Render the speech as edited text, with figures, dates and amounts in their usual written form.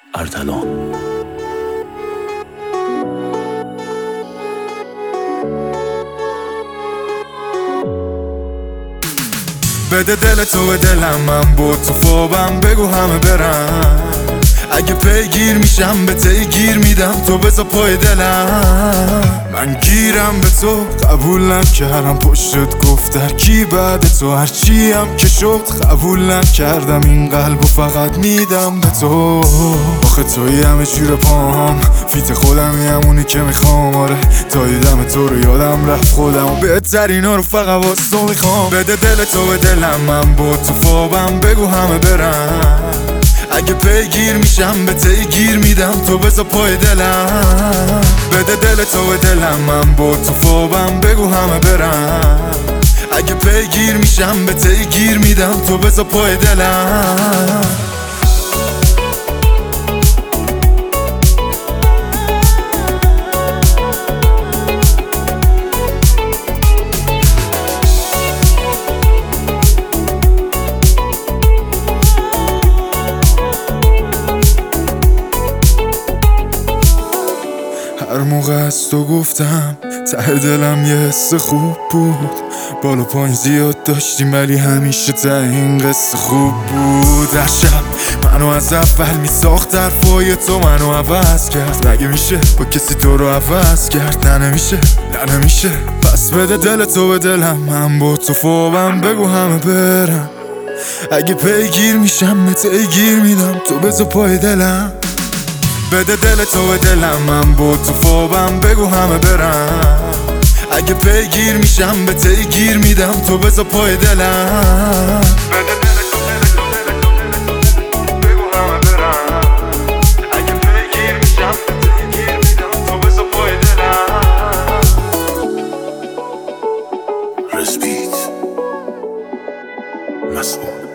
ارتلان. بده دل تو به دلم، من با تو خوابم، بگو همه برن. اگه پیگیر میشم به گیر میدم، تو بذار پای دلم. من گیرم به تو، قبول نکردم پشتت گفت کی بعد تو، هرچی هم که شد قبول نکردم این قلبو فقط میدم به تو. آخه توی همه جور پام، فیت خودمی همونی که میخوام. آره تا دیدم تو رو یادم رفت خودم، بهترینا رو فقط واسه تو میخوام. بده دل تو به دلم، من با تو خوابم، بگو همه برن. اگه پیگیر میشم به گیر میدم، تو بذار پای دلم. بده دل تو به دلم، من با تو خوابم، بگو همه برن. اگه پیگیر میشم به گیر میدم، تو بذار پای دلم. هر موقع از تو گفتم ته دلم یه حس خوب بود. بالا پایین زیاد داشتیم ولی همیشه ته این قصه خوب بود. هر شب منو از اول میساخت، حرفای تو منو عوض کرد. مگه میشه با کسی تو رو عوض کرد؟ نه نمیشه، نه نمیشه. پس بده دل تو به دلم، من با تو خوابم، بگو همه برن. اگه پیگیر میشم به گیر میدم، تو بذار پای دلم. بده دل تو به دلم، من با تو خوابم، بگو همه برن. اگه پیگیر میشم به گیر میدم، تو بذار پای دلم. بده دل تو بگو همه برن. اگه پیگیر میشم به گیر میدم، تو بذار پای دلم. رسپیت مسئول.